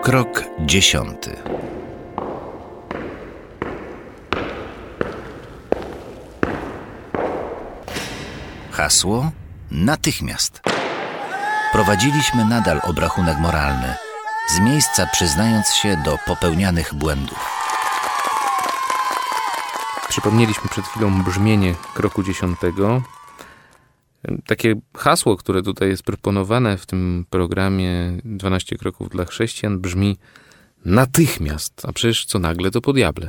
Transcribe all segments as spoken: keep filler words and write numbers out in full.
Krok dziesiąty. Hasło natychmiast. Prowadziliśmy nadal obrachunek moralny, z miejsca przyznając się do popełnianych błędów. Przypomnieliśmy przed chwilą brzmienie kroku dziesiątego. Takie hasło, które tutaj jest proponowane w tym programie dwanaście kroków dla chrześcijan, brzmi natychmiast, a przecież co nagle to po diable.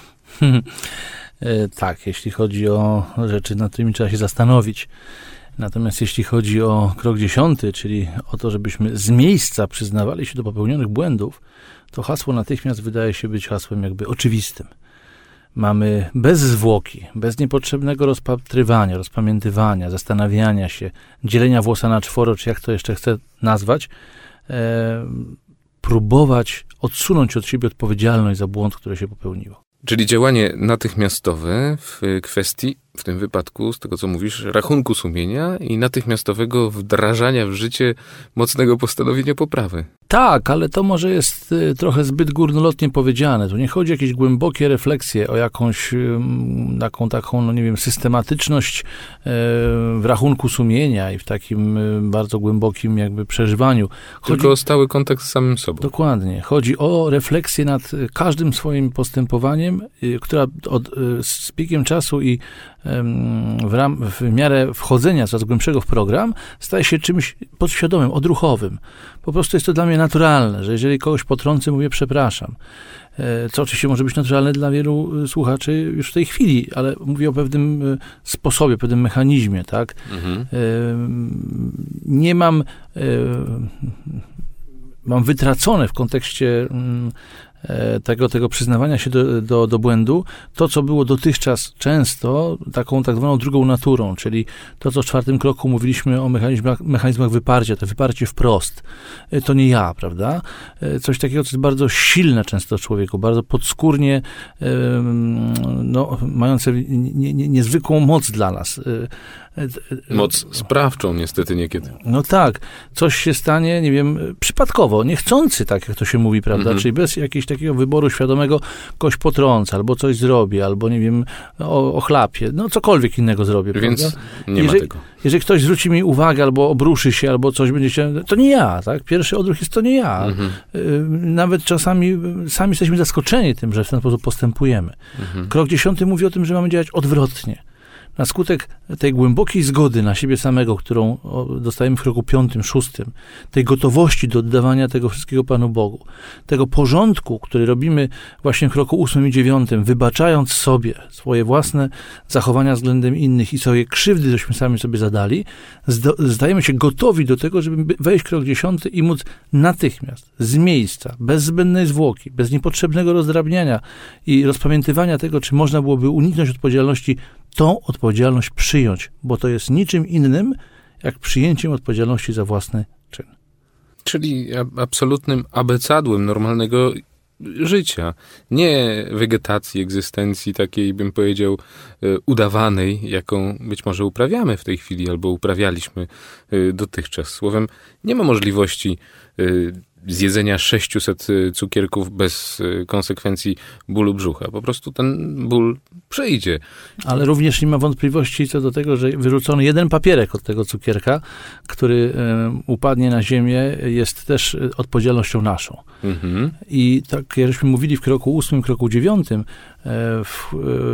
Tak, jeśli chodzi o rzeczy, nad którymi trzeba się zastanowić. Natomiast jeśli chodzi o krok dziesiąty, czyli o to, żebyśmy z miejsca przyznawali się do popełnionych błędów, to hasło natychmiast wydaje się być hasłem jakby oczywistym. Mamy bez zwłoki, bez niepotrzebnego rozpatrywania, rozpamiętywania, zastanawiania się, dzielenia włosa na czworo, czy jak to jeszcze chcę nazwać, e, próbować odsunąć od siebie odpowiedzialność za błąd, który się popełniło. Czyli działanie natychmiastowe w kwestii, w tym wypadku, z tego co mówisz, rachunku sumienia i natychmiastowego wdrażania w życie mocnego postanowienia poprawy. Tak, ale to może jest y, trochę zbyt górnolotnie powiedziane. Tu nie chodzi o jakieś głębokie refleksje, o jakąś y, taką, taką, no nie wiem, systematyczność y, w rachunku sumienia i w takim y, bardzo głębokim jakby przeżywaniu. Chodzi, Tylko o stały kontakt z samym sobą. Dokładnie. Chodzi o refleksję nad każdym swoim postępowaniem, y, która od, y, z biegiem czasu i w, ram, w miarę wchodzenia coraz głębszego w program staje się czymś podświadomym, odruchowym. Po prostu jest to dla mnie naturalne, że jeżeli kogoś potrącę, mówię przepraszam. Co oczywiście może być naturalne dla wielu słuchaczy już w tej chwili, ale mówię o pewnym sposobie, pewnym mechanizmie, tak? Mhm. Nie mam mam wytracone w kontekście Tego, tego przyznawania się do, do, do błędu, to, co było dotychczas często taką tak zwaną drugą naturą, czyli to, co w czwartym kroku mówiliśmy o mechanizmach, mechanizmach wyparcia, to wyparcie wprost. To nie ja, prawda? Coś takiego, co jest bardzo silne często w człowieku, bardzo podskórnie, no, mające nie, nie, niezwykłą moc dla nas. Moc sprawczą niestety niekiedy. No tak. Coś się stanie, nie wiem, przypadkowo, niechcący, tak jak to się mówi, prawda? Mhm. Czyli bez jakiegoś takiego wyboru świadomego kogoś potrącę, albo coś zrobię, albo nie wiem, o, ochlapię, no cokolwiek innego zrobię. Więc prawda? nie jeżeli, ma tego. Jeżeli ktoś zwróci mi uwagę, albo obruszy się, albo coś będzie się, to nie ja, tak? Pierwszy odruch jest to nie ja. Mhm. Nawet czasami sami jesteśmy zaskoczeni tym, że w ten sposób postępujemy. Mhm. Krok dziesiąty mówi o tym, że mamy działać odwrotnie. Na skutek tej głębokiej zgody na siebie samego, którą dostajemy w kroku piątym, szóstym, tej gotowości do oddawania tego wszystkiego Panu Bogu, tego porządku, który robimy właśnie w kroku ósmym i dziewiątym, wybaczając sobie swoje własne zachowania względem innych i sobie krzywdy, żeśmy sami sobie zadali, zdajemy się gotowi do tego, żeby wejść w krok dziesiąty i móc natychmiast, z miejsca, bez zbędnej zwłoki, bez niepotrzebnego rozdrabniania i rozpamiętywania tego, czy można byłoby uniknąć odpowiedzialności, tą odpowiedzialność przyjąć, bo to jest niczym innym, jak przyjęciem odpowiedzialności za własny czyn. Czyli absolutnym abecadłem normalnego życia. Nie wegetacji, egzystencji takiej, bym powiedział, udawanej, jaką być może uprawiamy w tej chwili, albo uprawialiśmy dotychczas. Słowem, nie ma możliwości zjedzenia sześciuset cukierków bez konsekwencji bólu brzucha. Po prostu ten ból przejdzie. Ale również nie ma wątpliwości co do tego, że wyrzucony jeden papierek od tego cukierka, który upadnie na ziemię, jest też odpowiedzialnością naszą. Mhm. I tak jak żeśmy mówili w kroku ósmym, kroku dziewiątym, w,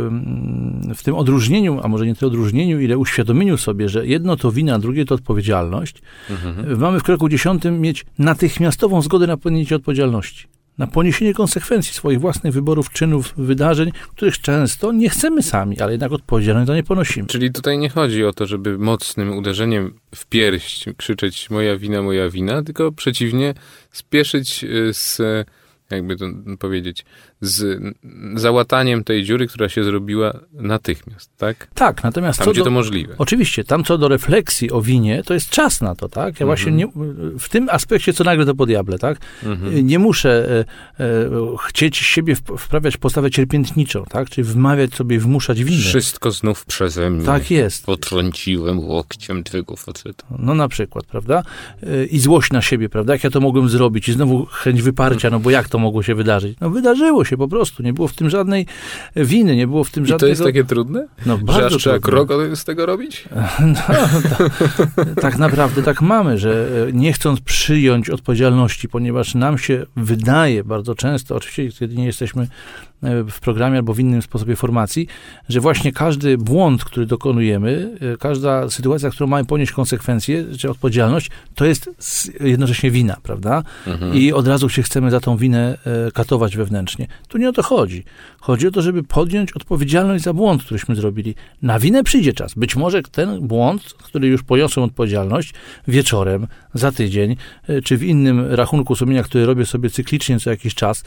w tym odróżnieniu, a może nie tyle odróżnieniu, ile uświadomieniu sobie, że jedno to wina, drugie to odpowiedzialność, mhm. mamy w kroku dziesiątym mieć natychmiastową zgodę na poniesienie odpowiedzialności, na poniesienie konsekwencji swoich własnych wyborów, czynów, wydarzeń, których często nie chcemy sami, ale jednak odpowiedzialność za nie ponosimy. Czyli tutaj nie chodzi o to, żeby mocnym uderzeniem w pierś krzyczeć moja wina, moja wina, tylko przeciwnie, spieszyć z jakby to powiedzieć, z załataniem tej dziury, która się zrobiła natychmiast, tak? Tak, natomiast tam, co gdzie do, to możliwe. Oczywiście, tam co do refleksji o winie, to jest czas na to, tak? Ja mhm. właśnie nie, w tym aspekcie, co nagle to po diable, tak? Mhm. Nie muszę e, e, chcieć siebie wprawiać w postawę cierpiętniczą, tak? Czyli wmawiać sobie, wmuszać winę. Wszystko znów przeze mnie. Tak jest. Potrąciłem łokciem tego faceta. No na przykład, prawda? I złość na siebie, prawda? Jak ja to mogłem zrobić? I znowu chęć wyparcia, no bo jak to mogło się wydarzyć? No wydarzyło się po prostu. Nie było w tym żadnej winy, nie było w tym żadnego... I to jest takie trudne? No bardzo że aż trzeba trudne. krok z tego robić? No, tak, tak naprawdę tak mamy, że nie chcąc przyjąć odpowiedzialności, ponieważ nam się wydaje bardzo często, oczywiście kiedy nie jesteśmy w programie albo w innym sposobie formacji, że właśnie każdy błąd, który dokonujemy, każda sytuacja, którą mamy ponieść konsekwencje, czy odpowiedzialność, to jest jednocześnie wina, prawda? Mhm. I od razu się chcemy za tą winę katować wewnętrznie. Tu nie o to chodzi. Chodzi o to, żeby podjąć odpowiedzialność za błąd, któryśmy zrobili. Na winę przyjdzie czas. Być może ten błąd, który już poniosłem odpowiedzialność, wieczorem, za tydzień, czy w innym rachunku sumienia, który robię sobie cyklicznie co jakiś czas,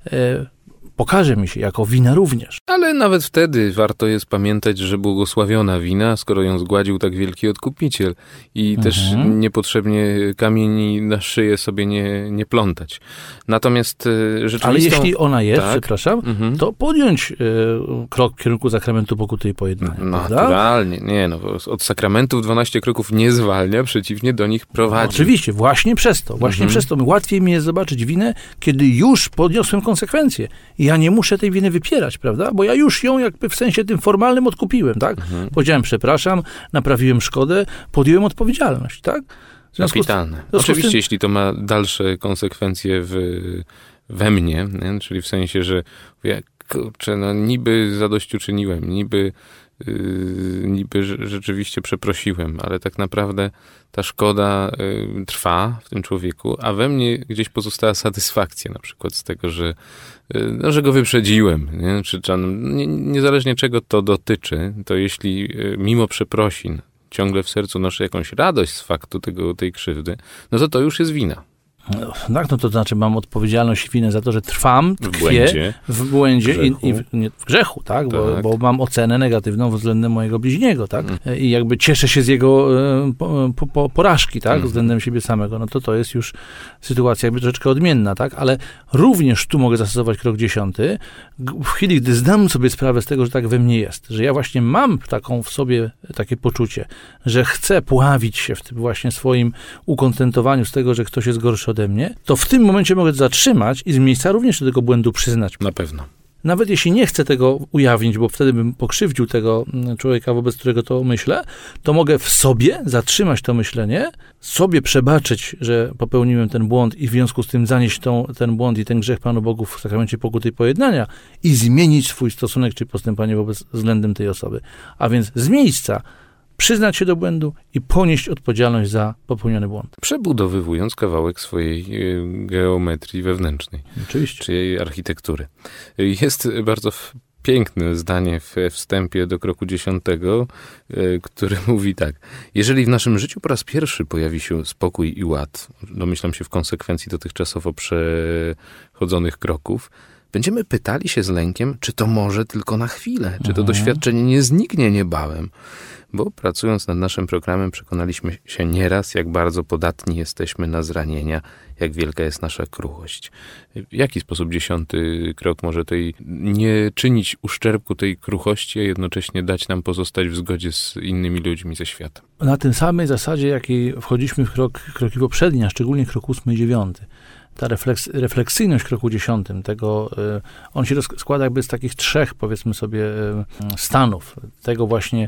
pokaże mi się jako wina również. Ale nawet wtedy warto jest pamiętać, że błogosławiona wina, skoro ją zgładził tak wielki odkupiciel i mhm. też niepotrzebnie kamieni na szyję sobie nie, nie plątać. Natomiast rzeczywistą... Ale jeśli ona jest, tak? przepraszam, mhm. to podjąć y, krok w kierunku sakramentu pokuty i pojednania. Naturalnie. Prawda? Nie, no, od sakramentów dwanaście kroków nie zwalnia, przeciwnie do nich prowadzi. Oczywiście, właśnie przez to. Właśnie mhm. przez to. Łatwiej mi jest zobaczyć winę, kiedy już podniosłem konsekwencje. Ja nie muszę tej winy wypierać, prawda? Bo ja już ją jakby w sensie tym formalnym odkupiłem, tak? Mhm. Powiedziałem przepraszam, naprawiłem szkodę, podjąłem odpowiedzialność, tak? Kapitalne. Oczywiście, tym... jeśli to ma dalsze konsekwencje w, we mnie, nie? Czyli w sensie, że ja, kurczę, no niby zadośćuczyniłem, niby Yy, niby rzeczywiście przeprosiłem, ale tak naprawdę ta szkoda yy, trwa w tym człowieku, a we mnie gdzieś pozostała satysfakcja na przykład z tego, że, yy, no, że go wyprzedziłem. Nie? Czy, czy, nie, niezależnie czego to dotyczy, to jeśli yy, mimo przeprosin ciągle w sercu noszę jakąś radość z faktu tego, tej krzywdy, no to to już jest wina. No, tak, no to znaczy mam odpowiedzialność i winę za to, że trwam, tkwię w błędzie, w, błędzie w, i, i w, nie, w grzechu, tak? tak. Bo, bo mam ocenę negatywną względem mojego bliźniego, tak? Mm. I jakby cieszę się z jego e, po, po, porażki, tak? Mm. Względem siebie samego. No to to jest już sytuacja jakby troszeczkę odmienna, tak? Ale również tu mogę zastosować krok dziesiąty. W chwili, gdy zdam sobie sprawę z tego, że tak we mnie jest, że ja właśnie mam taką w sobie takie poczucie, że chcę pławić się w tym właśnie swoim ukontentowaniu z tego, że ktoś jest gorszy ode mnie, to w tym momencie mogę zatrzymać i z miejsca również do tego błędu przyznać. Na pewno. Nawet jeśli nie chcę tego ujawnić, bo wtedy bym pokrzywdził tego człowieka, wobec którego to myślę, to mogę w sobie zatrzymać to myślenie, sobie przebaczyć, że popełniłem ten błąd i w związku z tym zanieść tą, ten błąd i ten grzech Panu Bogu w sakramencie pokuty i pojednania i zmienić swój stosunek czy postępowanie wobec względem tej osoby. A więc z miejsca przyznać się do błędu i ponieść odpowiedzialność za popełniony błąd. Przebudowywując kawałek swojej geometrii wewnętrznej. Oczywiście. Czy jej architektury. Jest bardzo piękne zdanie w wstępie do kroku dziesiątego, które mówi tak. Jeżeli w naszym życiu po raz pierwszy pojawi się spokój i ład, domyślam się w konsekwencji dotychczasowo przechodzonych kroków, będziemy pytali się z lękiem, czy to może tylko na chwilę, czy to mhm. doświadczenie nie zniknie niebawem. Bo pracując nad naszym programem przekonaliśmy się nieraz, jak bardzo podatni jesteśmy na zranienia, jak wielka jest nasza kruchość. W jaki sposób dziesiąty krok może tej nie czynić uszczerbku tej kruchości, a jednocześnie dać nam pozostać w zgodzie z innymi ludźmi ze świata? Na tym samej zasadzie, jakiej wchodziliśmy w krok, kroki poprzednie, a szczególnie krok ósmy i dziewiąty. Ta refleks, refleksyjność kroku dziesiątym, tego, y, on się składa jakby z takich trzech, powiedzmy sobie, y, stanów. Tego właśnie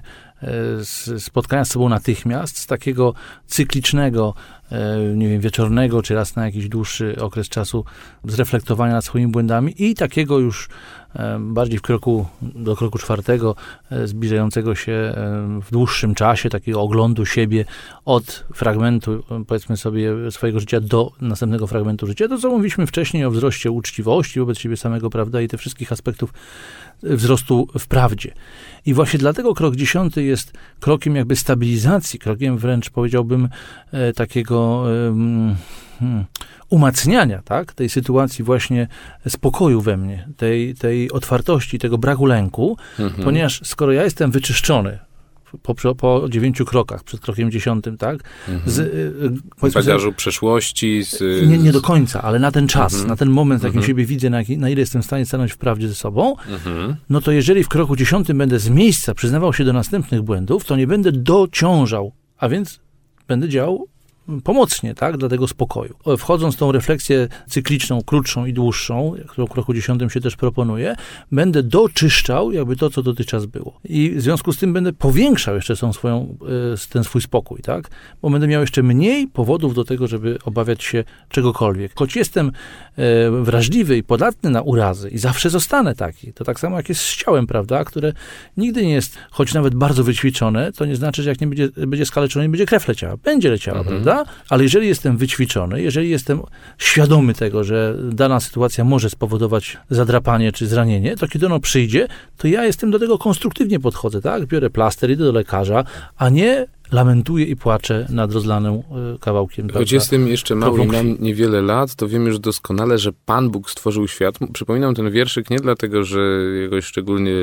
y, spotkania z sobą natychmiast, z takiego cyklicznego, y, nie wiem, wieczornego, czy raz na jakiś dłuższy okres czasu zreflektowania nad swoimi błędami i takiego już y, bardziej w kroku, do kroku czwartego, y, zbliżającego się y, w dłuższym czasie, takiego oglądu siebie od fragmentu, powiedzmy sobie, swojego życia do następnego fragmentu życia. To, co mówiliśmy wcześniej o wzroście uczciwości wobec siebie samego, prawda, i tych wszystkich aspektów wzrostu w prawdzie. I właśnie dlatego krok dziesiąty jest krokiem jakby stabilizacji, krokiem wręcz powiedziałbym e, takiego e, hmm, umacniania, tak, tej sytuacji właśnie spokoju we mnie, tej, tej otwartości, tego braku lęku, mhm. ponieważ skoro ja jestem wyczyszczony po, po dziewięciu krokach, przed krokiem dziesiątym, tak, mhm. z y, bagażu z, przeszłości, z, nie, nie do końca, ale na ten czas, mhm. na ten moment, jakim mhm. siebie widzę, na, na ile jestem w stanie stanąć w prawdzie ze sobą, mhm. no to jeżeli w kroku dziesiątym będę z miejsca przyznawał się do następnych błędów, to nie będę dociążał, a więc będę działał pomocnie, tak, dla tego spokoju. Wchodząc w tą refleksję cykliczną, krótszą i dłuższą, którą w kroku dziesiątym się też proponuje, będę doczyszczał jakby to, co dotychczas było. I w związku z tym będę powiększał jeszcze tą swoją, ten swój spokój, tak, bo będę miał jeszcze mniej powodów do tego, żeby obawiać się czegokolwiek. Choć jestem wrażliwy i podatny na urazy i zawsze zostanę taki, to tak samo jak jest z ciałem, prawda, które nigdy nie jest, choć nawet bardzo wyćwiczone, to nie znaczy, że jak nie będzie, będzie skaleczone, nie będzie krew leciała. Będzie leciała, mhm. prawda? Ale jeżeli jestem wyćwiczony, jeżeli jestem świadomy tego, że dana sytuacja może spowodować zadrapanie czy zranienie, to kiedy ono przyjdzie, to ja jestem do tego konstruktywnie podchodzę, tak? Biorę plaster, idę do lekarza, a nie lamentuję i płaczę nad rozlanym kawałkiem. Choć prawda? Jestem jeszcze mały i mam niewiele lat, to wiem już doskonale, że Pan Bóg stworzył świat. Przypominam ten wierszyk nie dlatego, że jakoś szczególnie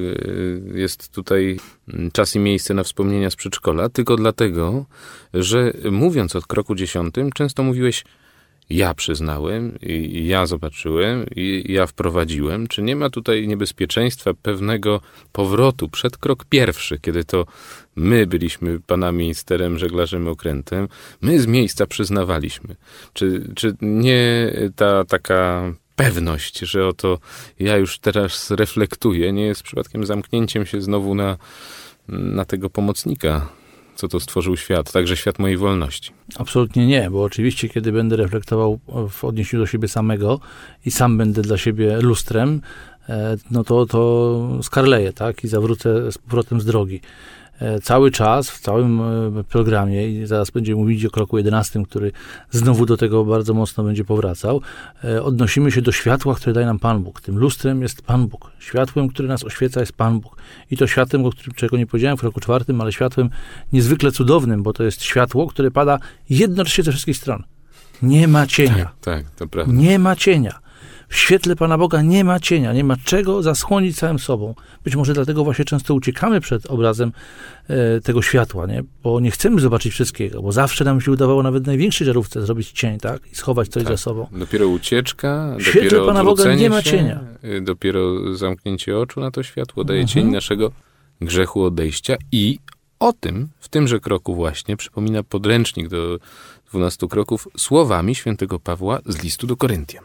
jest tutaj czas i miejsce na wspomnienia z przedszkola, tylko dlatego, że mówiąc od kroku dziesiątym, często mówiłeś: ja przyznałem, i ja zobaczyłem, i ja wprowadziłem. Czy nie ma tutaj niebezpieczeństwa pewnego powrotu przed krok pierwszy, kiedy to my byliśmy panami sterem, żeglarzem, okrętem, my z miejsca przyznawaliśmy? Czy, czy nie ta taka pewność, że oto ja już teraz reflektuję, nie jest przypadkiem zamknięciem się znowu na, na tego pomocnika, co to stworzył świat, także świat mojej wolności? Absolutnie nie, bo oczywiście, kiedy będę reflektował w odniesieniu do siebie samego i sam będę dla siebie lustrem, no to, to skarleję, tak, i zawrócę z powrotem z drogi. Cały czas, w całym programie, i zaraz będziemy mówić o kroku jedenastym, który znowu do tego bardzo mocno będzie powracał, odnosimy się do światła, które daje nam Pan Bóg. Tym lustrem jest Pan Bóg. Światłem, które nas oświeca, jest Pan Bóg. I to światłem, o którym, czego nie powiedziałem w kroku czwartym, ale światłem niezwykle cudownym, bo to jest światło, które pada jednocześnie ze wszystkich stron. Nie ma cienia. Tak, tak, to prawda. Nie ma cienia. W świetle Pana Boga nie ma cienia, nie ma czego zasłonić całym sobą. Być może dlatego właśnie często uciekamy przed obrazem e, tego światła, nie? Bo nie chcemy zobaczyć wszystkiego, bo zawsze nam się udawało nawet w największej żarówce zrobić cień, tak? I schować coś tak. za sobą. Dopiero ucieczka, w świetle dopiero Pana Boga nie ma się, cienia. Dopiero zamknięcie oczu na to światło daje Mhm. cień naszego grzechu, odejścia. I o tym w tymże kroku właśnie przypomina podręcznik do dwunastu kroków słowami świętego Pawła z listu do Koryntian.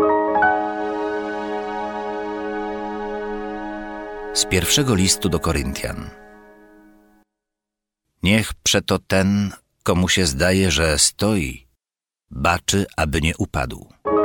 Z pierwszego listu do Koryntian. Niech przeto ten, komu się zdaje, że stoi, baczy, aby nie upadł.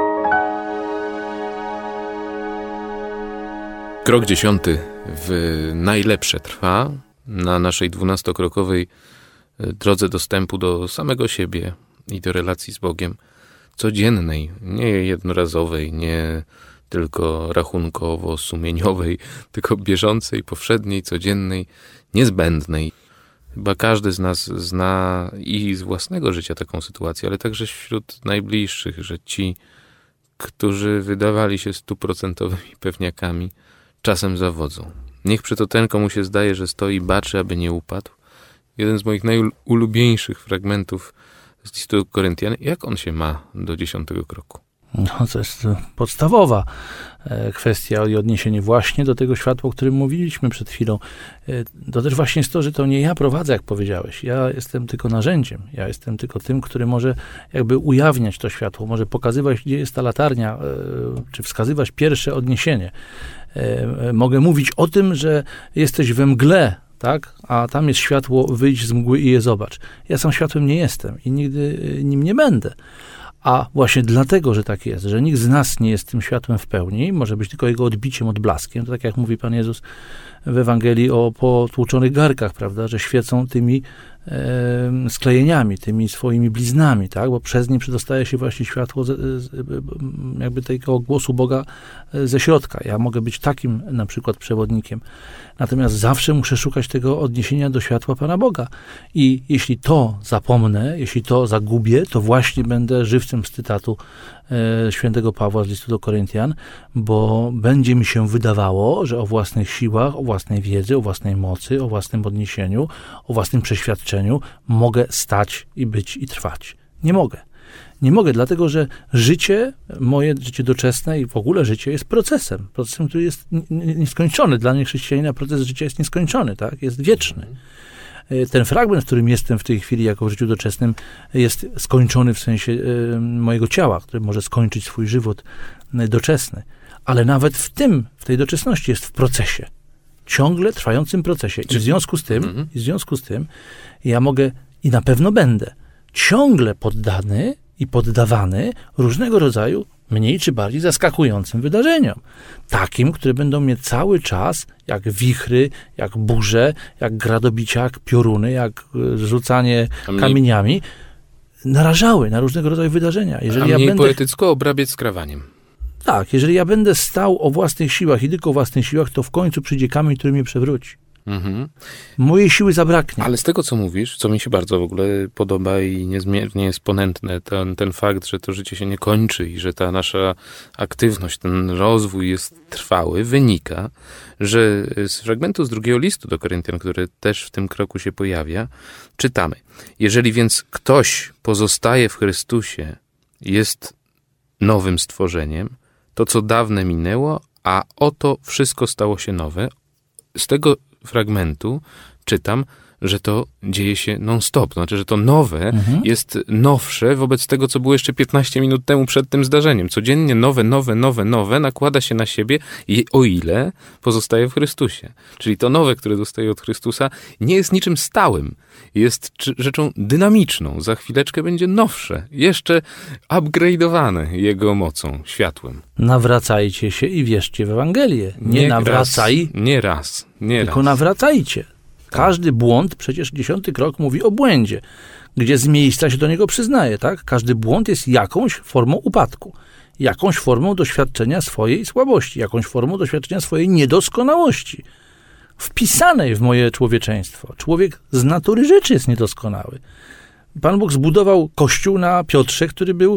Krok dziesiąty w najlepsze trwa na naszej dwunastokrokowej drodze dostępu do samego siebie i do relacji z Bogiem, codziennej, nie jednorazowej, nie tylko rachunkowo-sumieniowej, tylko bieżącej, powszedniej, codziennej, niezbędnej. Chyba każdy z nas zna i z własnego życia taką sytuację, ale także wśród najbliższych, że ci, którzy wydawali się stuprocentowymi pewniakami, czasem zawodzą. Niech przeto ten, komu się zdaje, że stoi, baczy, aby nie upadł. Jeden z moich najulubieńszych fragmentów z listu Koryntian. Jak on się ma do dziesiątego kroku? No, to jest podstawowa kwestia i odniesienie właśnie do tego światła, o którym mówiliśmy przed chwilą. To też właśnie jest to, że to nie ja prowadzę, jak powiedziałeś. Ja jestem tylko narzędziem. Ja jestem tylko tym, który może jakby ujawniać to światło, może pokazywać, gdzie jest ta latarnia, czy wskazywać pierwsze odniesienie. Mogę mówić o tym, że jesteś we mgle, tak? A tam jest światło, wyjdź z mgły i je zobacz. Ja sam światłem nie jestem i nigdy nim nie będę. A właśnie dlatego, że tak jest, że nikt z nas nie jest tym światłem w pełni, może być tylko jego odbiciem, odblaskiem, to tak jak mówi Pan Jezus w Ewangelii o potłuczonych garkach, prawda, że świecą tymi e, sklejeniami, tymi swoimi bliznami, tak? Bo przez nie przedostaje się właśnie światło z, z, jakby tego głosu Boga ze środka. Ja mogę być takim na przykład przewodnikiem. Natomiast zawsze muszę szukać tego odniesienia do światła Pana Boga. I jeśli to zapomnę, jeśli to zagubię, to właśnie będę żywcem z cytatu e, świętego Pawła z listu do Koryntian, bo będzie mi się wydawało, że o własnych siłach, o własnej wiedzy, o własnej mocy, o własnym odniesieniu, o własnym przeświadczeniu mogę stać i być i trwać. Nie mogę. Nie mogę, dlatego że życie, moje życie doczesne i w ogóle życie jest procesem. Procesem, który jest nieskończony. Dla mnie chrześcijanina proces życia jest nieskończony, tak? Jest wieczny. Ten fragment, w którym jestem w tej chwili jako w życiu doczesnym, jest skończony w sensie y, mojego ciała, które może skończyć swój żywot doczesny. Ale nawet w tym, w tej doczesności jest w procesie. Ciągle trwającym procesie. I w związku z tym, mhm. i w związku z tym ja mogę i na pewno będę ciągle poddany i poddawany różnego rodzaju mniej czy bardziej zaskakującym wydarzeniom. Takim, które będą mnie cały czas, jak wichry, jak burze, jak gradobicia, jak pioruny, jak rzucanie mniej... kamieniami, narażały na różnego rodzaju wydarzenia. Jeżeli A mniej ja będę... poetycko obrabiać skrawaniem. Tak, jeżeli ja będę stał o własnych siłach i tylko o własnych siłach, to w końcu przyjdzie kamień, który mnie przewróci. Mhm. Mojej siły zabraknie. Ale z tego, co mówisz, co mi się bardzo w ogóle podoba i niezmiernie jest ponętne, ten, ten fakt, że to życie się nie kończy i że ta nasza aktywność, ten rozwój jest trwały, wynika, że z fragmentu z drugiego listu do Koryntian, który też w tym kroku się pojawia, czytamy: jeżeli więc ktoś pozostaje w Chrystusie, jest nowym stworzeniem, to co dawne minęło, a oto wszystko stało się nowe. Z tego fragmentu czytam, że to dzieje się non-stop. Znaczy, że to nowe mhm. jest nowsze wobec tego, co było jeszcze piętnaście minut temu przed tym zdarzeniem. Codziennie nowe, nowe, nowe, nowe nakłada się na siebie, i o ile pozostaje w Chrystusie. Czyli to nowe, które dostaje od Chrystusa, nie jest niczym stałym. Jest rzeczą dynamiczną. Za chwileczkę będzie nowsze, jeszcze upgrade'owane Jego mocą, światłem. Nawracajcie się i wierzcie w Ewangelię. Nie, nie nawracaj. Raz, nie raz. Nie tylko raz. nawracajcie. Każdy błąd, przecież dziesiąty krok mówi o błędzie, gdzie z miejsca się do niego przyznaje, tak? Każdy błąd jest jakąś formą upadku, jakąś formą doświadczenia swojej słabości, jakąś formą doświadczenia swojej niedoskonałości, wpisanej w moje człowieczeństwo. Człowiek z natury rzeczy jest niedoskonały. Pan Bóg zbudował Kościół na Piotrze, który był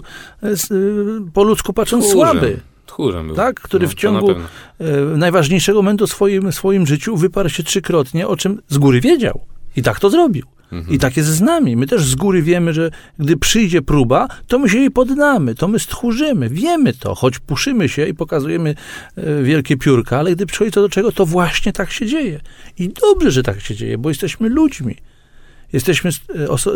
po ludzku patrząc Tchórzem. słaby. Tchórzem był. Tak, który no, w ciągu e, najważniejszego momentu w swoim, swoim życiu wyparł się trzykrotnie, o czym z góry wiedział. I tak to zrobił. Mhm. I tak jest z nami. My też z góry wiemy, że gdy przyjdzie próba, to my się jej poddamy, to my stchórzymy. Wiemy to, choć puszymy się i pokazujemy e, wielkie piórka, ale gdy przychodzi to do czego, to właśnie tak się dzieje. I dobrze, że tak się dzieje, bo jesteśmy ludźmi. Jesteśmy, oso-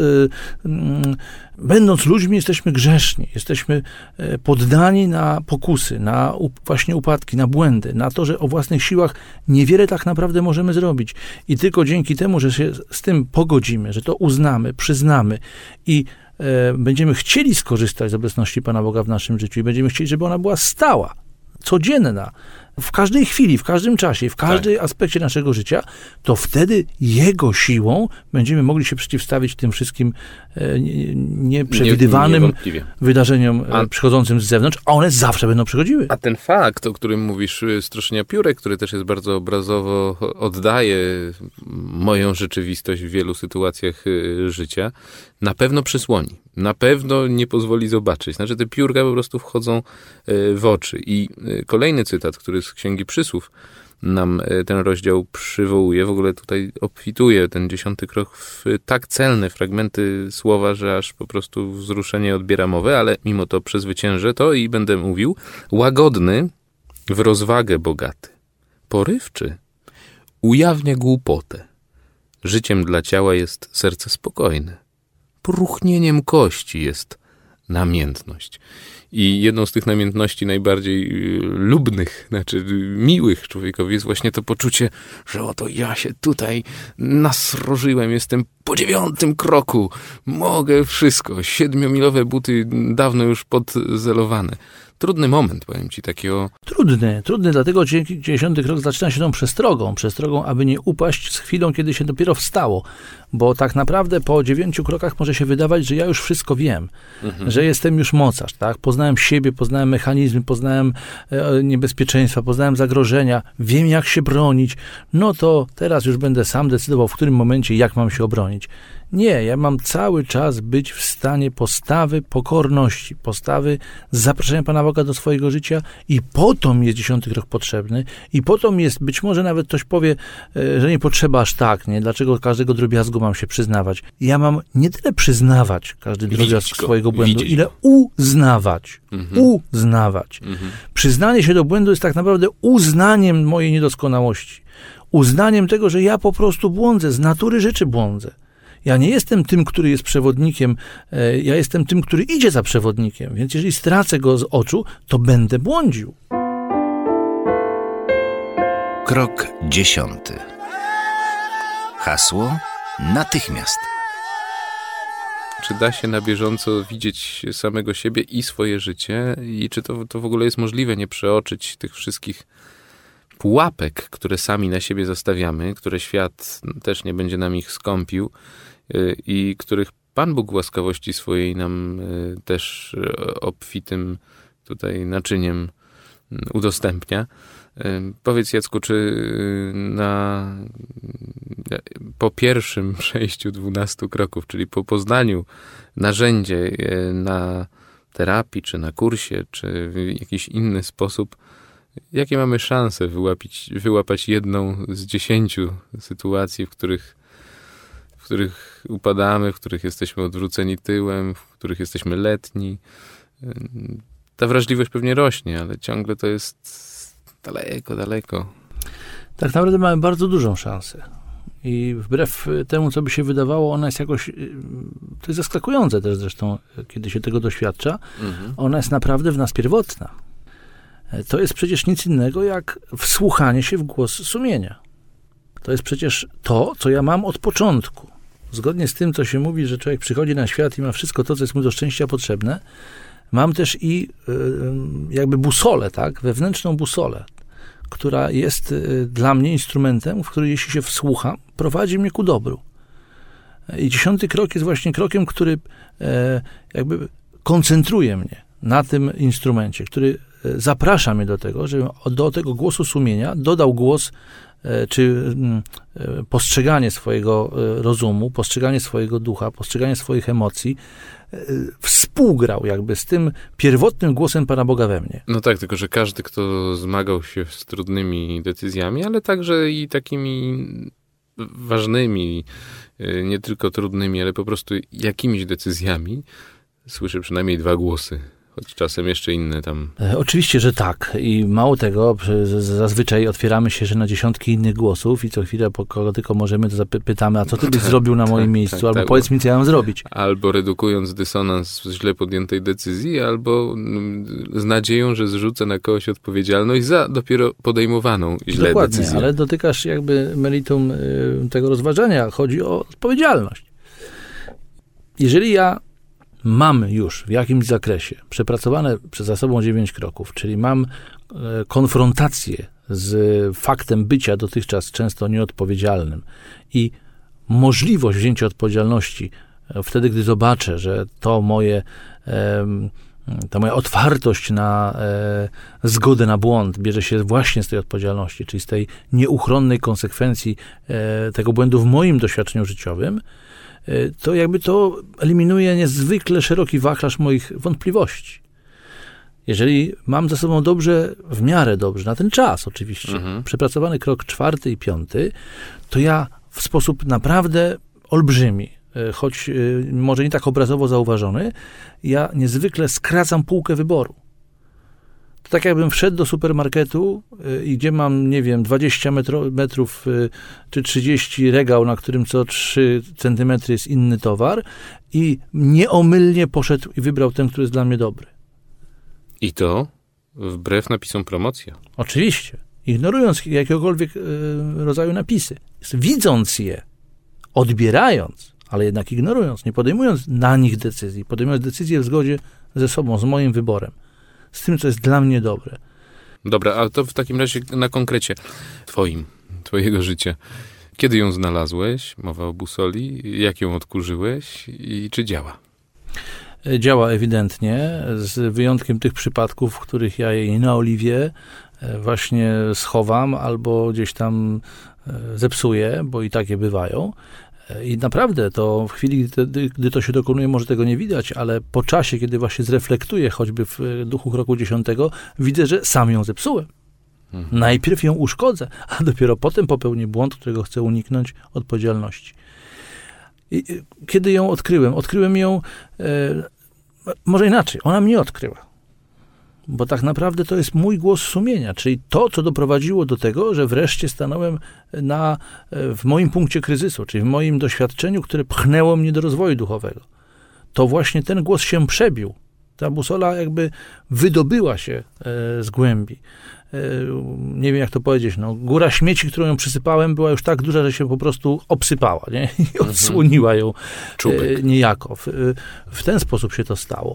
będąc ludźmi, jesteśmy grzeszni, jesteśmy poddani na pokusy, na właśnie upadki, na błędy, na to, że o własnych siłach niewiele tak naprawdę możemy zrobić. I tylko dzięki temu, że się z tym pogodzimy, że to uznamy, przyznamy i będziemy chcieli skorzystać z obecności Pana Boga w naszym życiu i będziemy chcieli, żeby ona była stała, codzienna, w każdej chwili, w każdym czasie, w każdym tak. aspekcie naszego życia, to wtedy Jego siłą będziemy mogli się przeciwstawić tym wszystkim e, nieprzewidywanym nie, wydarzeniom a, przychodzącym z zewnątrz, a one zawsze będą przychodziły. A ten fakt, o którym mówisz, stroszenia piórek, który też jest bardzo obrazowo, oddaje moją rzeczywistość w wielu sytuacjach życia, na pewno przysłoni. Na pewno nie pozwoli zobaczyć. Znaczy te piórka po prostu wchodzą w oczy. I kolejny cytat, który z Księgi Przysłów nam ten rozdział przywołuje, w ogóle tutaj obfituje ten dziesiąty krok w tak celne fragmenty słowa, że aż po prostu wzruszenie odbiera mowę, ale mimo to przezwyciężę to i będę mówił: łagodny, w rozwagę bogaty, porywczy, ujawnia głupotę. Życiem dla ciała jest serce spokojne. Próchnieniem kości jest namiętność. I jedną z tych namiętności najbardziej lubnych, znaczy miłych człowiekowi jest właśnie to poczucie, że oto ja się tutaj nasrożyłem, jestem po dziewiątym kroku, mogę wszystko, siedmiomilowe buty dawno już podzelowane. Trudny moment, powiem ci, takiego... Trudny, trudny, dlatego dziesiąty krok zaczyna się tą przestrogą, przestrogą, aby nie upaść z chwilą, kiedy się dopiero wstało, bo tak naprawdę po dziewięciu krokach może się wydawać, że ja już wszystko wiem, mhm. że jestem już mocarz, tak? Poznałem siebie, poznałem mechanizmy, poznałem e, niebezpieczeństwa, poznałem zagrożenia, wiem jak się bronić, no to teraz już będę sam decydował, w którym momencie jak mam się obronić. Nie, ja mam cały czas być w stanie postawy pokorności, postawy zaproszenia Pana Boga do swojego życia i po to mi jest dziesiąty krok potrzebny i po to mi jest, być może nawet ktoś powie, że nie potrzeba aż tak, nie? Dlaczego każdego drobiazgu mam się przyznawać? Ja mam nie tyle przyznawać każdy drobiazg swojego błędu, ile uznawać. Mhm. Uznawać. Mhm. Przyznanie się do błędu jest tak naprawdę uznaniem mojej niedoskonałości. Uznaniem tego, że ja po prostu błądzę, z natury rzeczy błądzę. Ja nie jestem tym, który jest przewodnikiem, ja jestem tym, który idzie za przewodnikiem, więc jeżeli stracę go z oczu, to będę błądził. Krok dziesiąty. Hasło natychmiast. Czy da się na bieżąco widzieć samego siebie i swoje życie? I czy to, to w ogóle jest możliwe, nie przeoczyć tych wszystkich pułapek, które sami na siebie zastawiamy, które świat też nie będzie nam ich skąpił i których Pan Bóg łaskawości swojej nam też obfitym tutaj naczyniem udostępnia. Powiedz, Jacku, czy na, po pierwszym przejściu dwunastu kroków, czyli po poznaniu narzędzie na terapii, czy na kursie, czy w jakiś inny sposób, jakie mamy szanse wyłapić, wyłapać jedną z dziesięciu sytuacji, w których, w których upadamy, w których jesteśmy odwróceni tyłem, w których jesteśmy letni? Ta wrażliwość pewnie rośnie, ale ciągle to jest daleko, daleko. Tak naprawdę mamy bardzo dużą szansę. I wbrew temu, co by się wydawało, ona jest jakoś, to jest zaskakujące też zresztą, kiedy się tego doświadcza, mhm. ona jest naprawdę w nas pierwotna. To jest przecież nic innego jak wsłuchanie się w głos sumienia. To jest przecież to, co ja mam od początku. Zgodnie z tym, co się mówi, że człowiek przychodzi na świat i ma wszystko to, co jest mu do szczęścia potrzebne, mam też i jakby busolę, tak, wewnętrzną busolę, która jest dla mnie instrumentem, w który jeśli się wsłucham, prowadzi mnie ku dobru. I dziesiąty krok jest właśnie krokiem, który jakby koncentruje mnie na tym instrumencie, który zaprasza mnie do tego, żebym do tego głosu sumienia dodał głos, czy postrzeganie swojego rozumu, postrzeganie swojego ducha, postrzeganie swoich emocji, współgrał jakby z tym pierwotnym głosem Pana Boga we mnie. No tak, tylko że każdy, kto zmagał się z trudnymi decyzjami, ale także i takimi ważnymi, nie tylko trudnymi, ale po prostu jakimiś decyzjami, słyszy przynajmniej dwa głosy. Choć czasem jeszcze inne tam. E, oczywiście, że tak. I mało tego, zazwyczaj otwieramy się że na dziesiątki innych głosów i co chwilę, po kogo tylko możemy, to zapytamy, a co ty byś zrobił na moim miejscu? Tak, albo tak, powiedz mi, co ja mam zrobić. Albo redukując dysonans z źle podjętej decyzji, albo z nadzieją, że zrzucę na kogoś odpowiedzialność za dopiero podejmowaną źle Dokładnie, decyzję. Ale dotykasz jakby meritum y, tego rozważania. Chodzi o odpowiedzialność. Jeżeli ja mam już w jakimś zakresie przepracowane za sobą dziewięć kroków, czyli mam e, konfrontację z faktem bycia dotychczas często nieodpowiedzialnym i możliwość wzięcia odpowiedzialności e, wtedy, gdy zobaczę, że to moje, e, ta moja otwartość na e, zgodę na błąd bierze się właśnie z tej odpowiedzialności, czyli z tej nieuchronnej konsekwencji e, tego błędu w moim doświadczeniu życiowym, to jakby to eliminuje niezwykle szeroki wachlarz moich wątpliwości. Jeżeli mam za sobą dobrze, w miarę dobrze, na ten czas oczywiście, mhm. przepracowany krok czwarty i piąty, to ja w sposób naprawdę olbrzymi, choć może nie tak obrazowo zauważony, ja niezwykle skracam półkę wyboru. tak jakbym wszedł do supermarketu y, i gdzie mam, nie wiem, dwadzieścia metro, metrów y, czy trzydzieści regał, na którym co trzy centymetry jest inny towar i nieomylnie poszedł i wybrał ten, który jest dla mnie dobry. I to wbrew napisom promocja. Oczywiście. Ignorując jakiegokolwiek y, rodzaju napisy. Widząc je, odbierając, ale jednak ignorując, nie podejmując na nich decyzji, podejmując decyzję w zgodzie ze sobą, z moim wyborem, z tym, co jest dla mnie dobre. Dobra, a to w takim razie na konkrecie twoim, twojego życia. Kiedy ją znalazłeś? Mowa o busoli. Jak ją odkurzyłeś i czy działa? Działa ewidentnie, z wyjątkiem tych przypadków, w których ja jej na oliwie właśnie schowam albo gdzieś tam zepsuję, bo i takie bywają. I naprawdę to w chwili, gdy, gdy to się dokonuje, może tego nie widać, ale po czasie, kiedy właśnie zreflektuję, choćby w duchu kroku dziesiątego, widzę, że sam ją zepsułem. Mhm. Najpierw ją uszkodzę, a dopiero potem popełnię błąd, którego chcę uniknąć odpowiedzialności. I kiedy ją odkryłem? Odkryłem ją, e, może inaczej, ona mnie odkryła. Bo tak naprawdę to jest mój głos sumienia, czyli to, co doprowadziło do tego, że wreszcie stanąłem na, w moim punkcie kryzysu, czyli w moim doświadczeniu, które pchnęło mnie do rozwoju duchowego. To właśnie ten głos się przebił. Ta busola jakby wydobyła się z głębi. Nie wiem, jak to powiedzieć, no, góra śmieci, którą ją przysypałem, była już tak duża, że się po prostu obsypała, nie? I odsłoniła ją Czubek. niejako. W, w ten sposób się to stało.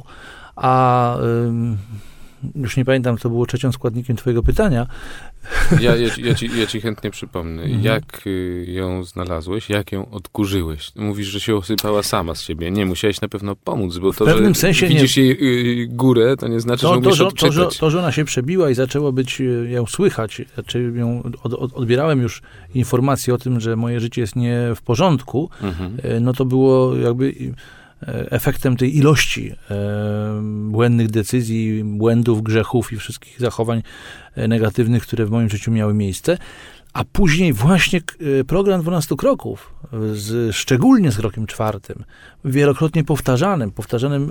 A już nie pamiętam, co było trzecim składnikiem twojego pytania. Ja, ja, ja, ci, ja ci chętnie przypomnę. Mhm. Jak ją znalazłeś? Jak ją odkurzyłeś? Mówisz, że się osypała sama z siebie. Nie, musiałeś na pewno pomóc, bo w to, pewnym że sensie widzisz nie... jej górę, to nie znaczy, to, że umiesz to, że, odczytać. To że, to, że ona się przebiła i zaczęło być ją słychać, znaczy ją od, od, odbierałem już informacje o tym, że moje życie jest nie w porządku, mhm. no to było jakby efektem tej ilości e, błędnych decyzji, błędów, grzechów i wszystkich zachowań negatywnych, które w moim życiu miały miejsce. A później właśnie program dwunastu kroków, z, szczególnie z krokiem czwartym, wielokrotnie powtarzanym, powtarzanym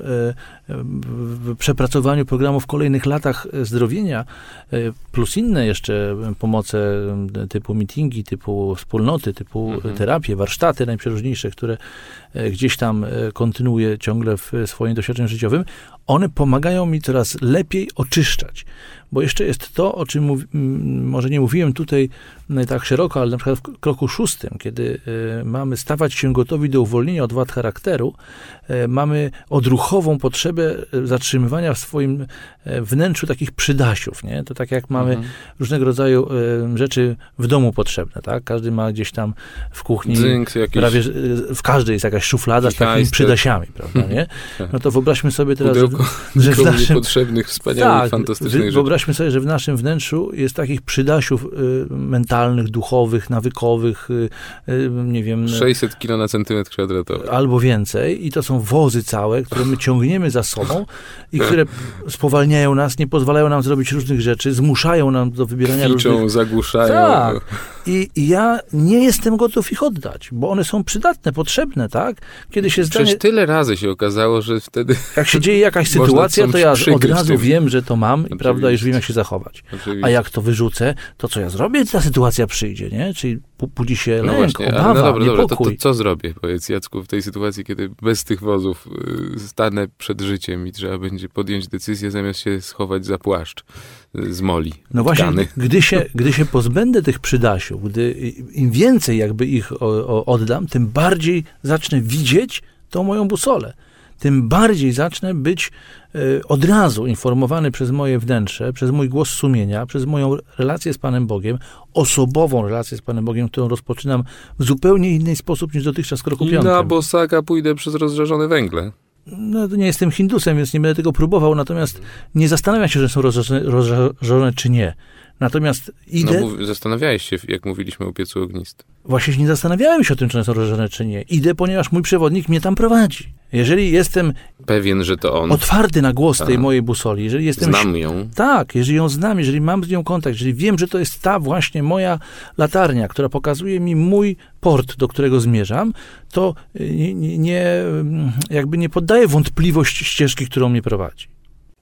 w przepracowaniu programu w kolejnych latach zdrowienia, plus inne jeszcze pomoce typu meetingi, typu wspólnoty, typu mhm. terapie, warsztaty najprzeróżniejsze, które gdzieś tam kontynuuję ciągle w swoim doświadczeniu życiowym, one pomagają mi coraz lepiej oczyszczać. Bo jeszcze jest to, o czym mów, może nie mówiłem tutaj tak szeroko, ale na przykład w kroku szóstym, kiedy y, mamy stawać się gotowi do uwolnienia od wad charakteru, y, mamy odruchową potrzebę zatrzymywania w swoim y, wnętrzu takich przydasiów, nie? To tak jak mamy mhm. różnego rodzaju y, rzeczy w domu potrzebne, tak? Każdy ma gdzieś tam w kuchni, Dzynk, jakiś... prawie y, w każdej jest jakaś szuflada z takimi przydasiami, prawda, nie? No to wyobraźmy sobie teraz, Pudełko, że, że w naszym... niepotrzebnych, wspaniałych, tak, fantastycznych wy, rzeczy. Wyobraźmy sobie, że w naszym wnętrzu jest takich przydasiów y, mentalnych, duchowych, nawykowych, y, y, nie wiem... sześćset kilo na centymetr kwadratowy. Albo więcej. I to są wozy całe, które my ciągniemy za sobą i które spowalniają nas, nie pozwalają nam zrobić różnych rzeczy, zmuszają nam do wybierania Kwiczą, różnych... zagłuszają. Tak. I, I ja nie jestem gotów ich oddać, bo one są przydatne, potrzebne, tak? Kiedy się zdanie... Przecież tyle razy się okazało, że wtedy... Jak się dzieje jakaś sytuacja, to ja od razu tym. wiem, że to mam i prawda, już wiem, jak się zachować. Oczywiście. A jak to wyrzucę, to co ja zrobię, ta sytuacja przyjdzie, nie? Czyli budzi się no lęk, właśnie, obawa, no dobra, niepokój. dobra, to, to co zrobię, powiedz Jacku, w tej sytuacji, kiedy bez tych wozów y, stanę przed życiem i trzeba będzie podjąć decyzję, zamiast się schować za płaszcz y, z moli. No właśnie, tkany. gdy się, gdy się pozbędę tych przydasiów, gdy im więcej jakby ich o, o, oddam, tym bardziej zacznę widzieć tą moją busolę. Tym bardziej zacznę być y, od razu informowany przez moje wnętrze, przez mój głos sumienia, przez moją relację z Panem Bogiem, osobową relację z Panem Bogiem, którą rozpoczynam w zupełnie inny sposób niż dotychczas kroku piątym. Na bosaka pójdę przez rozżarzone węgle. No to nie jestem Hindusem, więc nie będę tego próbował, natomiast nie zastanawiam się, że są rozżarzone, rozżarzone czy nie. Natomiast idę... No, mów, zastanawiałeś się, jak mówiliśmy o piecu ognistym. Właśnie nie zastanawiałem się o tym, czy one są rozżarzone, czy nie. Idę, ponieważ mój przewodnik mnie tam prowadzi. Jeżeli jestem... Pewien, że to on. Otwarty na głos A. tej mojej busoli. Jeżeli jestem... Znam ją. Tak, jeżeli ją znam, jeżeli mam z nią kontakt, jeżeli wiem, że to jest ta właśnie moja latarnia, która pokazuje mi mój port, do którego zmierzam, to nie, nie, jakby nie poddaję wątpliwości ścieżki, którą mnie prowadzi.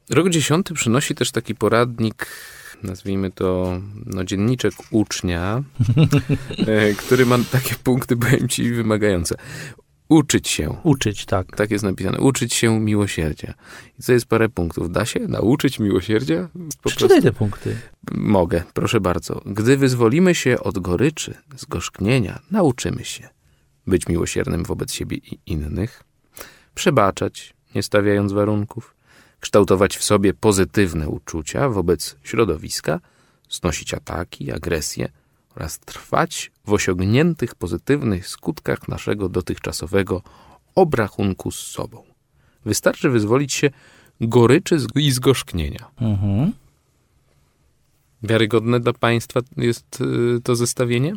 Rok dziesiąty przynosi też taki poradnik, nazwijmy to no, dzienniczek ucznia, który ma takie punkty, powiem ci, wymagające. Uczyć się. Uczyć, tak. Tak jest napisane. Uczyć się miłosierdzia. I to jest parę punktów. Da się nauczyć miłosierdzia? Po Przeczytaj prostu... te punkty. Mogę, proszę bardzo. Gdy wyzwolimy się od goryczy, zgorzknienia, nauczymy się być miłosiernym wobec siebie i innych, przebaczać, nie stawiając warunków, kształtować w sobie pozytywne uczucia wobec środowiska, znosić ataki, agresję oraz trwać w osiągniętych pozytywnych skutkach naszego dotychczasowego obrachunku z sobą. Wystarczy wyzwolić się goryczy i zgorzknienia. Mhm. Wiarygodne dla państwa jest y, to zestawienie?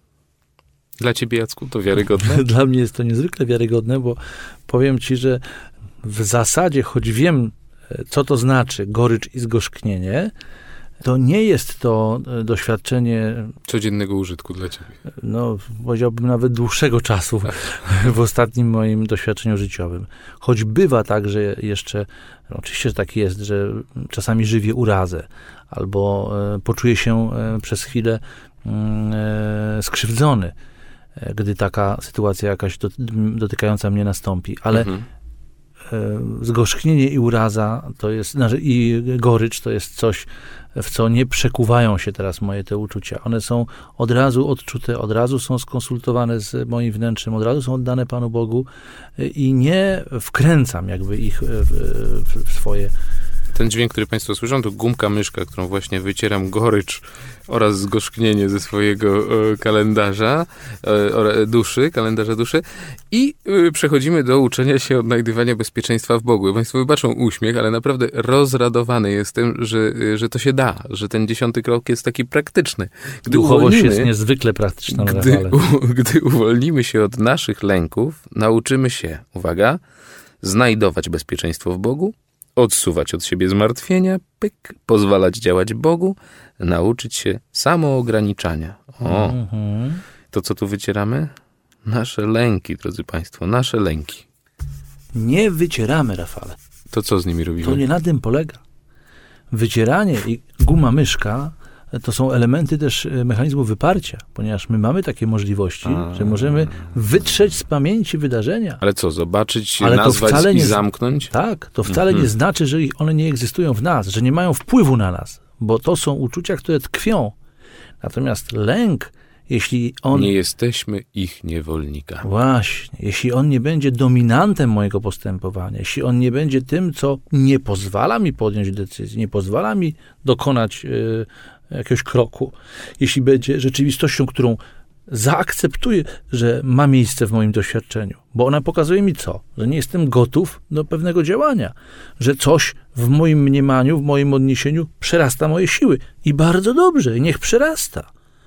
Dla ciebie, Jacku, to wiarygodne? Dla mnie jest to niezwykle wiarygodne, bo powiem ci, że w zasadzie, choć wiem, co to znaczy gorycz i zgorzknienie, to nie jest to doświadczenie... Codziennego użytku dla ciebie. No, powiedziałbym nawet dłuższego czasu w ostatnim moim doświadczeniu życiowym. Choć bywa tak, że jeszcze, no oczywiście, że tak jest, że czasami żywię urazę, albo e, poczuję się e, przez chwilę e, skrzywdzony, e, gdy taka sytuacja jakaś do, dotykająca mnie nastąpi. Ale mhm. zgorzknienie i uraza to jest, znaczy i gorycz to jest coś, w co nie przekuwają się teraz moje te uczucia. One są od razu odczute, od razu są skonsultowane z moim wnętrzem, od razu są oddane Panu Bogu i nie wkręcam jakby ich w, w, w swoje. Ten dźwięk, który Państwo słyszą, to gumka myszka, którą właśnie wycieram gorycz oraz zgorzknienie ze swojego e, kalendarza e, duszy, kalendarza duszy i e, przechodzimy do uczenia się odnajdywania bezpieczeństwa w Bogu. Państwo wybaczą uśmiech, ale naprawdę rozradowany jestem, że, że to się da, że ten dziesiąty krok jest taki praktyczny. Gdy Duchowość jest niezwykle praktyczna. Gdy, u, gdy uwolnimy się od naszych lęków, nauczymy się, uwaga, znajdować bezpieczeństwo w Bogu, odsuwać od siebie zmartwienia, pyk, pozwalać działać Bogu, nauczyć się samoograniczania. O, mm-hmm. To co tu wycieramy? Nasze lęki, drodzy Państwo, nasze lęki. Nie wycieramy, Rafale. To co z nimi robimy? To nie na tym polega. Wycieranie i guma myszka to są elementy też mechanizmu wyparcia, ponieważ my mamy takie możliwości, A. że możemy wytrzeć z pamięci wydarzenia. Ale co, zobaczyć, ale nazwać i nie, zamknąć? Tak, to wcale mhm. nie znaczy, że one nie egzystują w nas, że nie mają wpływu na nas, bo to są uczucia, które tkwią. Natomiast lęk, jeśli on... Nie jesteśmy ich niewolnikami. Właśnie. Jeśli on nie będzie dominantem mojego postępowania, jeśli on nie będzie tym, co nie pozwala mi podjąć decyzji, nie pozwala mi dokonać y, jakiegoś kroku, jeśli będzie rzeczywistością, którą zaakceptuję, że ma miejsce w moim doświadczeniu, bo ona pokazuje mi co? Że nie jestem gotów do pewnego działania, że coś w moim mniemaniu, w moim odniesieniu przerasta moje siły. I bardzo dobrze, niech przerasta.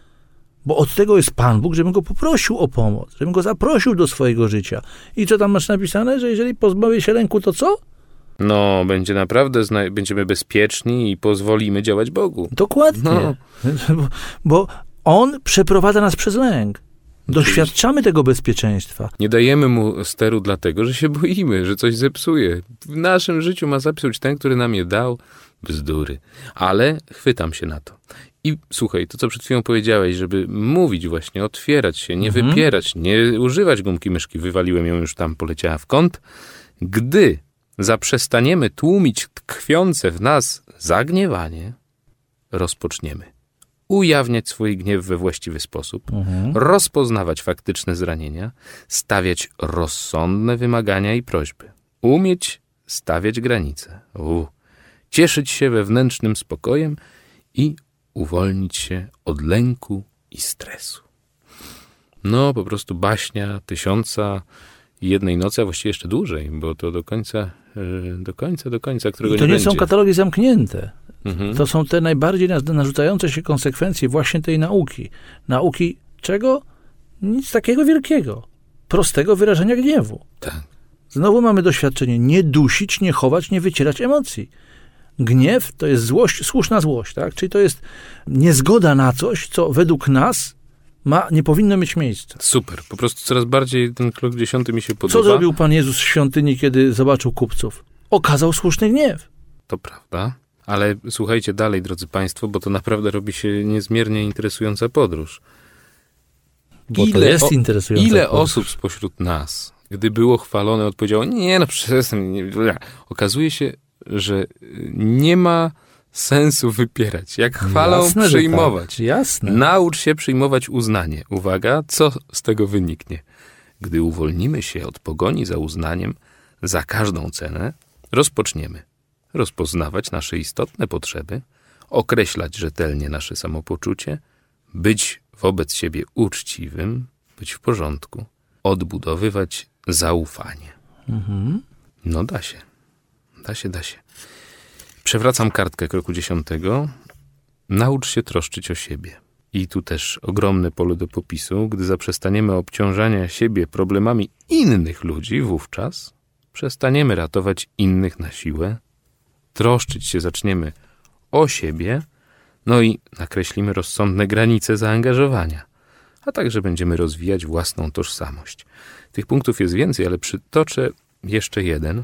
Bo od tego jest Pan Bóg, żebym go poprosił o pomoc, żebym go zaprosił do swojego życia. I co tam masz napisane, że jeżeli pozbawię się lęku, to co? No, będzie naprawdę, zna- będziemy bezpieczni i pozwolimy działać Bogu. Dokładnie. No. Bo, bo On przeprowadza nas przez lęk. Doświadczamy tego bezpieczeństwa. Nie dajemy mu steru dlatego, że się boimy, że coś zepsuje. W naszym życiu ma zepsuć ten, który nam je dał. Bzdury. Ale chwytam się na to. I słuchaj, to co przed chwilą powiedziałeś, żeby mówić właśnie, otwierać się, nie mhm. wypierać, nie używać gumki myszki. Wywaliłem ją, już tam poleciała w kąt. Gdy zaprzestaniemy tłumić tkwiące w nas zagniewanie, rozpoczniemy ujawniać swój gniew we właściwy sposób, mhm. rozpoznawać faktyczne zranienia, stawiać rozsądne wymagania i prośby, umieć stawiać granice, U. cieszyć się wewnętrznym spokojem i uwolnić się od lęku i stresu. No, po prostu baśnia tysiąca jednej nocy, a właściwie jeszcze dłużej, bo to do końca, do końca, do końca, którego nie będzie. I to nie są katalogi zamknięte. Mhm. To są te najbardziej narzucające się konsekwencje właśnie tej nauki. Nauki czego? Nic takiego wielkiego. Prostego wyrażenia gniewu. Tak. Znowu mamy doświadczenie nie dusić, nie chować, nie wycierać emocji. Gniew to jest złość, słuszna złość, tak? Czyli to jest niezgoda na coś, co według nas ma, nie powinno mieć miejsca. Super. Po prostu coraz bardziej ten krok dziesiąty mi się podoba. Co zrobił Pan Jezus w świątyni, kiedy zobaczył kupców? Okazał słuszny gniew. to prawda. Ale słuchajcie dalej, drodzy państwo, bo to naprawdę robi się niezmiernie interesująca podróż. Bo ile to jest o, interesująca Ile podróż. osób spośród nas, gdy było chwalone, odpowiedziało, nie no przestań. Nie. Okazuje się, że nie ma sensu wypierać. Jak chwalą, Jasne, przyjmować. Tak. Jasne. Naucz się przyjmować uznanie. Uwaga, co z tego wyniknie? Gdy uwolnimy się od pogoni za uznaniem, za każdą cenę, rozpoczniemy rozpoznawać nasze istotne potrzeby, określać rzetelnie nasze samopoczucie, być wobec siebie uczciwym, być w porządku, odbudowywać zaufanie. Mhm. No da się. Da się, da się. Przewracam kartkę kroku dziesiątego. Naucz się troszczyć o siebie. I tu też ogromne pole do popisu. Gdy zaprzestaniemy obciążania siebie problemami innych ludzi, wówczas przestaniemy ratować innych na siłę, troszczyć się zaczniemy o siebie, no i nakreślimy rozsądne granice zaangażowania, a także będziemy rozwijać własną tożsamość. Tych punktów jest więcej, ale przytoczę jeszcze jeden.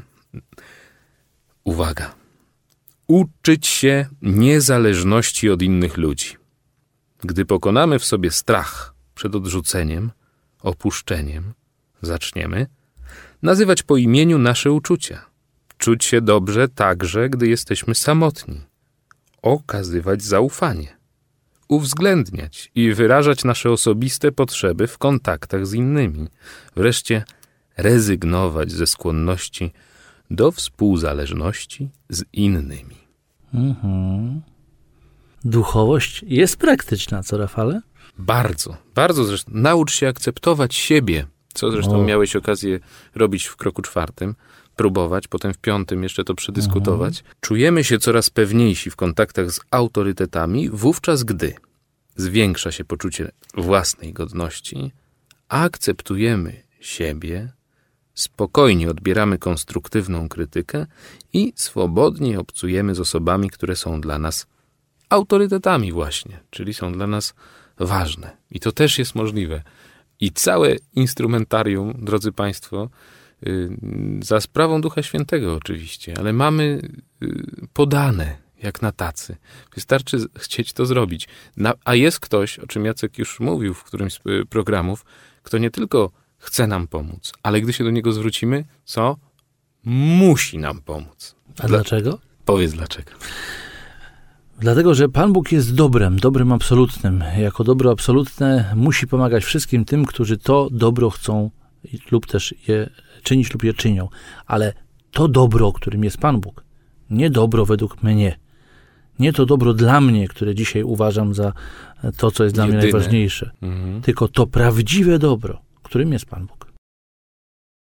Uwaga. Uczyć się niezależności od innych ludzi. Gdy pokonamy w sobie strach przed odrzuceniem, opuszczeniem, zaczniemy nazywać po imieniu nasze uczucia. Czuć się dobrze także, gdy jesteśmy samotni. Okazywać zaufanie. Uwzględniać i wyrażać nasze osobiste potrzeby w kontaktach z innymi. Wreszcie rezygnować ze skłonności do współzależności z innymi. Mhm. Duchowość jest praktyczna, co Rafale? Bardzo, bardzo zresztą. Naucz się akceptować siebie, co zresztą o. miałeś okazję robić w kroku czwartym, próbować, potem w piątym jeszcze to przedyskutować. Mhm. Czujemy się coraz pewniejsi w kontaktach z autorytetami, wówczas gdy zwiększa się poczucie własnej godności, akceptujemy siebie, spokojnie odbieramy konstruktywną krytykę i swobodnie obcujemy z osobami, które są dla nas autorytetami właśnie, czyli są dla nas ważne. I to też jest możliwe. I całe instrumentarium, drodzy państwo, yy, za sprawą Ducha Świętego oczywiście, ale mamy yy, podane jak na tacy. Wystarczy chcieć to zrobić. Na, a jest ktoś, o czym Jacek już mówił w którymś z programów, kto nie tylko chce nam pomóc, ale gdy się do niego zwrócimy, co? Musi nam pomóc. A Dla... dlaczego? Powiedz dlaczego. Dlatego, że Pan Bóg jest dobrem, dobrem absolutnym. Jako dobro absolutne musi pomagać wszystkim tym, którzy to dobro chcą lub też je czynić lub je czynią. Ale to dobro, którym jest Pan Bóg, nie dobro według mnie, nie to dobro dla mnie, które dzisiaj uważam za to, co jest dla Jedyne. mnie najważniejsze, mhm. tylko to prawdziwe dobro, którym jest Pan Bóg.